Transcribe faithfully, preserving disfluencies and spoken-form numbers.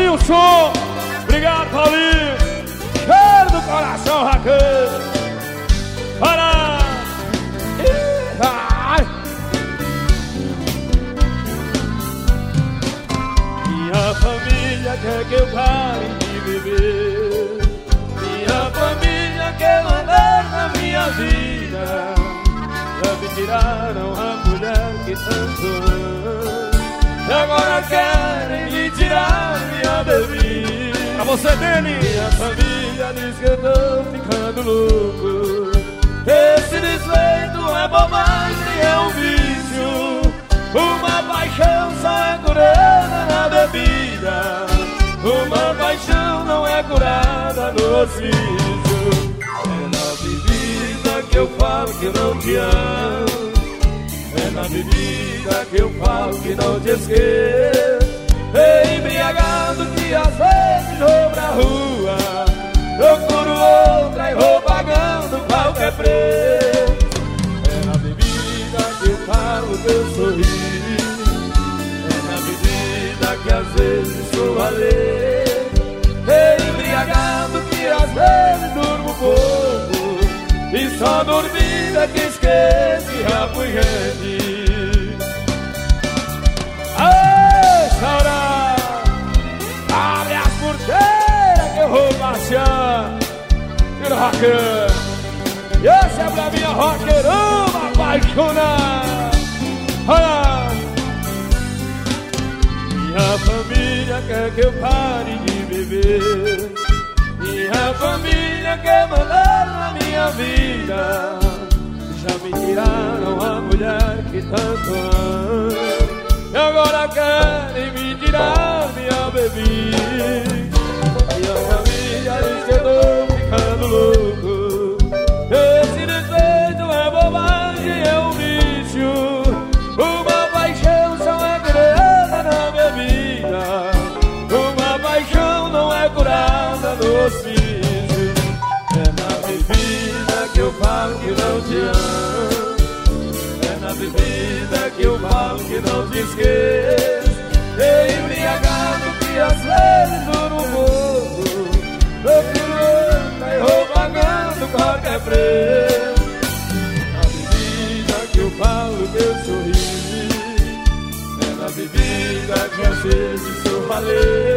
Paulinho Som. Obrigado, Paulinho. Cheiro do coração, Raquel. Para. Ai. Minha família quer que eu pare de beber. Minha família quer mandar na minha vida. Já me tiraram a mulher que tanto amo. E agora querem me tirar minha bebida. Pra você, Deni. Minha família diz que eu tô ficando louco. Esse despeito é bobagem, é um vício. Uma paixão só é curada na bebida. Uma paixão não é curada no hospício. É na bebida que eu falo que não te amo. É na bebida que eu falo que não te esqueço. É embriagado que às vezes vou pra rua, procuro outra e vou pagando qualquer preço. É na bebida que eu falo que eu sorri. É na bebida que às vezes sou alegre. É embriagado que às vezes durmo pouco, e só dormida que esquece e já fui gente. Aê, Saura! Abre as porteiras que eu vou passear. Tira o Raquel. E essa é pra minha roqueirama apaixonada. Olha! Minha família quer que eu pare de beber. Minha família quer mandar na minha vida. Já me tiraram a mulher que tanto amo. E agora querem me tirar minha bebida. Minha família diz que eu tô ficando louco. Esse defeito é bobagem, é um vício. Uma paixão só é curada na bebida. Uma paixão não é curada no hospício. É na bebida que eu falo que não te amo. É na bebida que eu falo que não te esqueço. É embriagado que às vezes durmo um pouco, procuro outra e vou pagando qualquer preço. É na bebida que eu falo que eu sorri. É na bebida que às vezes sou valente.